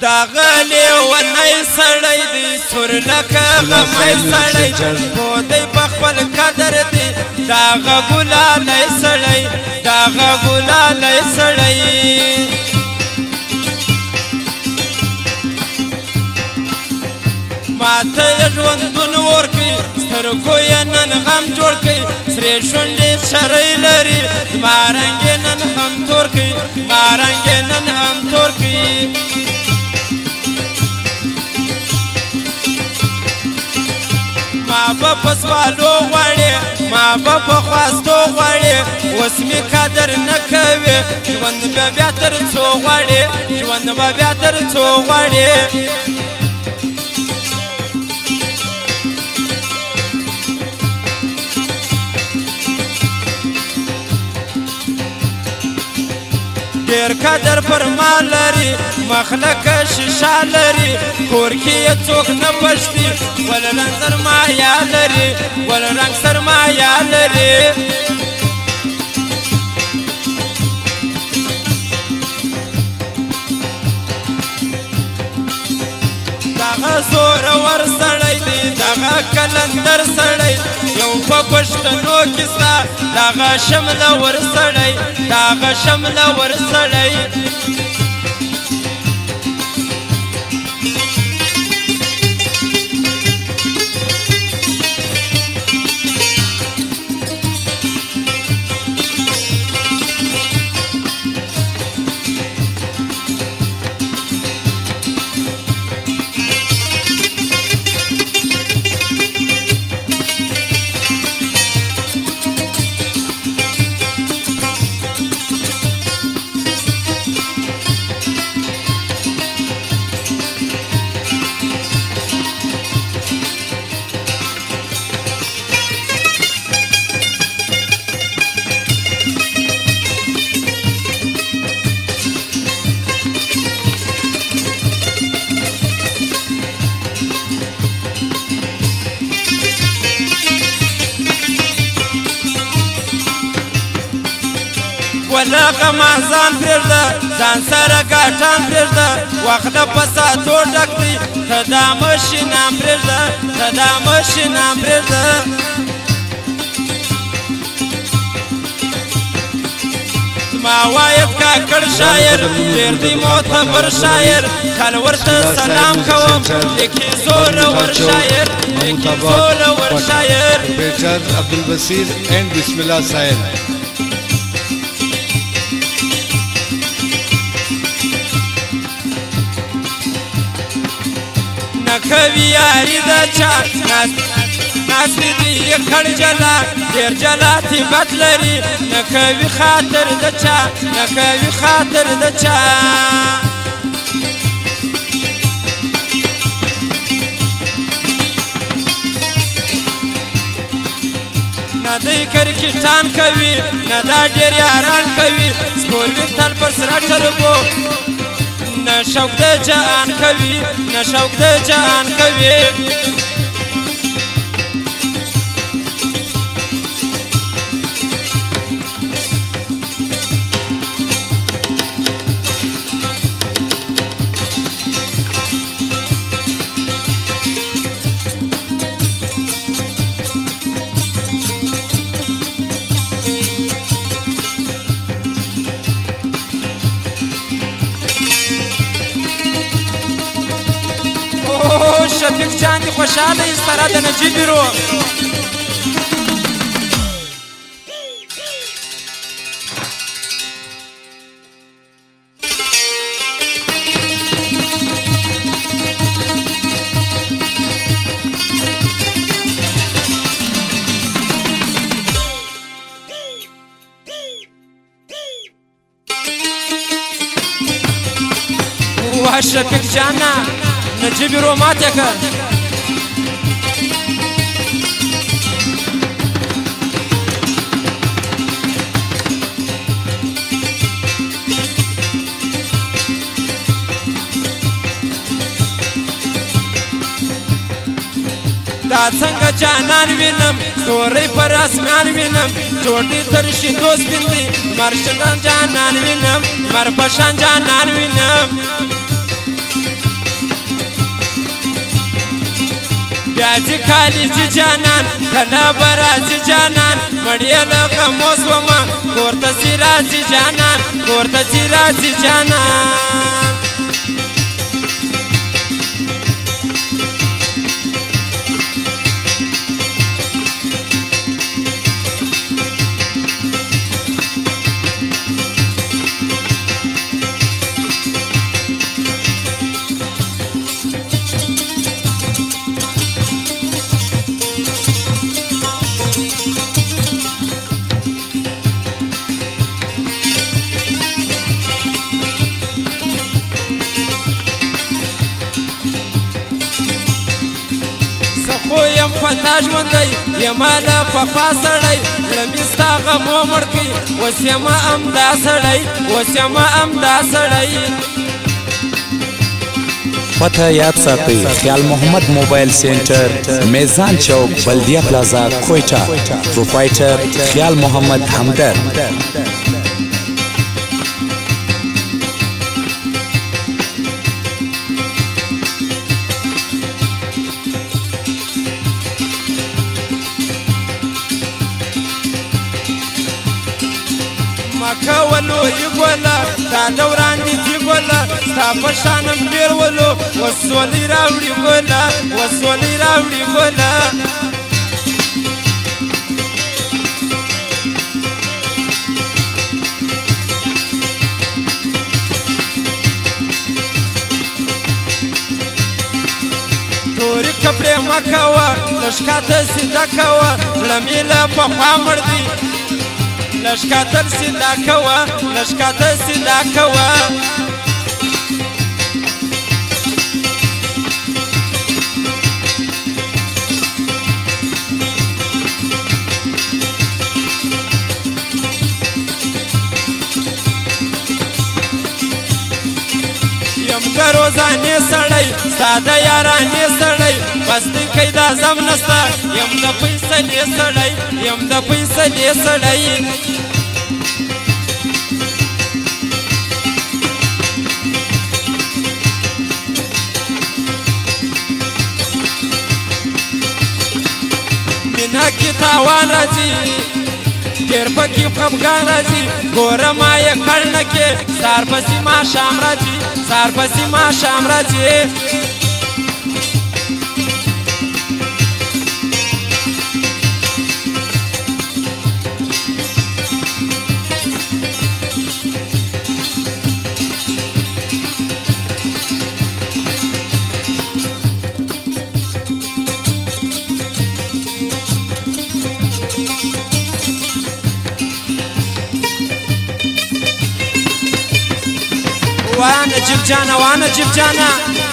دا غلی ونی سړی دی سور لکه غمی سړی خو دی په خپل قدر دی دا غګلالی سړی دا غګلالی سړی ماته یې ژوندون ورکوي سترګو یې نن غم جوړ کوي سرې شونډې شرۍ لري زما رنګ یې نن هم تور کوي زما رنګ یې نن هم تور کوي ما به په سوالو غواړې ما به په خواستو غواړې اوس مې قدر نه کوې ژوند به بیا تر څو غواړې ژوند به بیا تر څو غواړې ډېر قدر پر ما لري مخ لکه شیشه لري کور کې یې څوک نه پشتي ول رنګ سرمایه لري ول رنګ سرمایه لري دغه زورور سړی دی دغه کلندر سړی یو په پښتنو کې ستا دغه شمله ور سړی دغه شمله ور سړی ولغه مازان پرېږده ځان سره ګاټان پرېږده وخت د فساتو ډک دی ته دا مشینان پرېږده ته دا مشینان پرېږده زما واید کاکړ شاعر ډېر دی معتبر شاعر تل ورته سلام کوم لیکي زورور شاعر لیکي زورور شاعر پروفیسر عبدالبصیر اینڈ بسم الله سائل کوي یاري د چا ناستې دي یې کړ جلا ډېر جلاتیبت لري نه کوي خاطر د چا نه کوي خاطر د چا نه دی کرکټان کوي نه دا ډېر یاران کوي سپور وي تل پر سره ټربو نه شوق د جهان کوي نه شوق د جهان کوي شفیق جان دی خوشحاله یې سره د نجیب رو واه شفیق جانا نجیب رو ماته کړ دا څنګه جانان وینم ستوري پر اسمان وینم چوټي تر شیدو سپین دي مرشدان جانان وینم مر پشان جانان وینم راځي کالجي جانان کله به راځي جانان مړې له غمو شومه کور ته چې راځي جانان کور ته چې راځي جانان یم پتا ژوندی یمه له پخوا سړی زړه مې ستا غمو مړ کړي اوس یمه همدا سړی اوس یمه همدا سړی पता याद साथी Khayal Mohammad mobile centre Mezan Chowk Baldia plaza Quetta proprietor Khayal Mohammad हमदर्द مکولو یګولا دا دوران دي ګولا ستا په شانم بیرولو وسولې راوړي ګولا وسولې راوړي ګولا تورې کپړې مه کوه لښکاته سیده کوه زړه مې له پخوا مړ دی لشکاتر سیدا کوا لشکاتر سیدا کوا یم روزانه سړی ساده یارانه سړی بس دې کیدا زم نستا یم د پیسې سړی یم د پیسې سړی مینا کی تاوان راځي ډېر پکې خفګان راځي ګوره ما یې کړ نه کې سار پسې ما شام راځي سار پسې ما شام راځي وانا جيب جانا وانا جيب جانا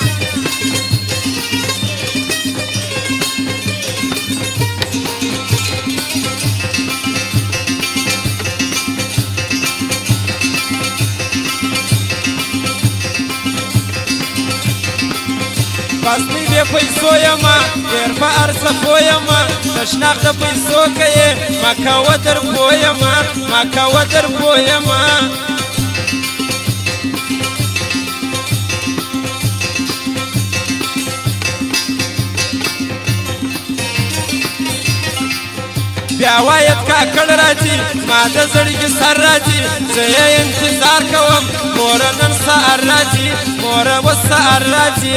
بس مې بې پیسو یمه ډېر په ارڅپو یمه تشناق د پیسو کوې ما کوه در پوه یمه ما کوه در پوه یمه بیا واید کاکړ راځي ما د زړګي سر راځي زه یې انتظار کوم موره نن سهار راځي موره اوس سهار راځي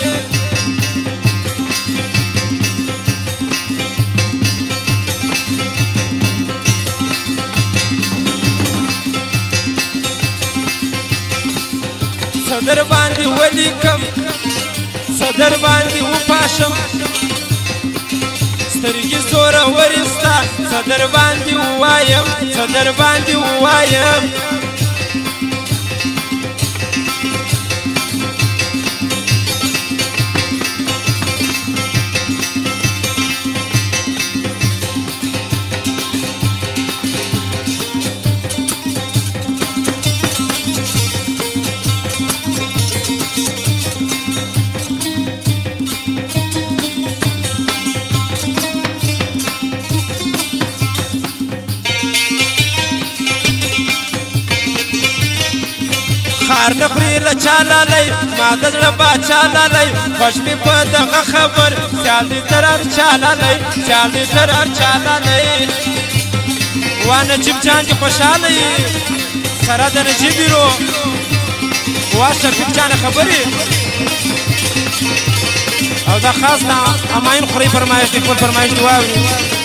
صدر باندې ولیکم صدر باندې وپاشم سترګې زوره ورستا صدر باندې ووایم صدر باندې ووایم مار نه خوري له چا لالی ما د زړه باچا لالی خوښ مې په دغه خبر سیال دې تر هر چا لالی سیال دې تر هر چا لالی وا نجیب جان دې خوشحاله یې سره د نجیب یرو وا شفیق جان خبرې او دا خاص د اماین خوري فرمایش دی خپل فرمایش دی واوري